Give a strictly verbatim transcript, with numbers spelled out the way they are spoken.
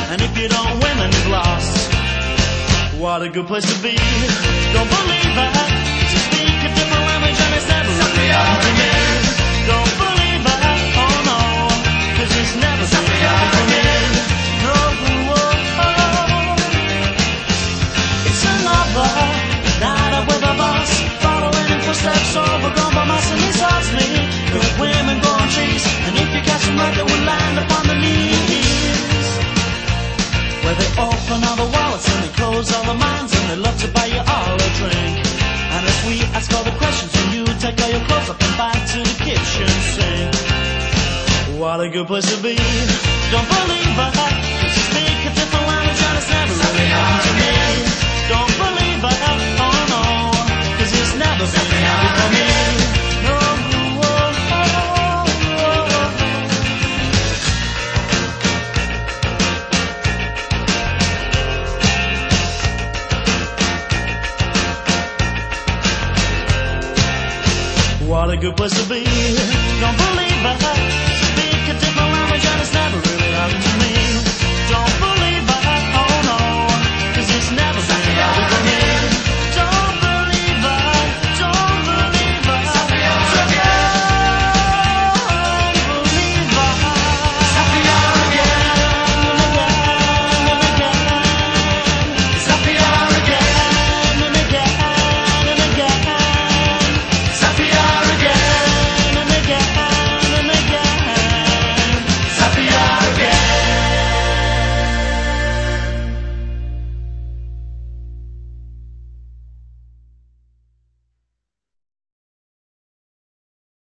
and if you don't win then you've lost. What a good place to be. Don't believe that, 'cause you speak a different language and it's never really happened to me. Don't believe that, oh no, 'cause it's never really happened to me. No, oh, oh. It's another night up with a boss, following in footsteps overgrown by moss, and he starts me. Good women go on trees, and if you catch them right they will land upon the knees. Where they open all the wallets and they close all the minds, and they love to buy you all a drink. And if we ask all the questions, and you take all your clothes up and back to the kitchen sink. What a good place to be. Don't believe that, 'cause you speak a different language and it's never really happened to me. Don't believe that, oh no, 'cause it's never really happened to me. No, oh, oh, oh, oh. What a good place to be. Don't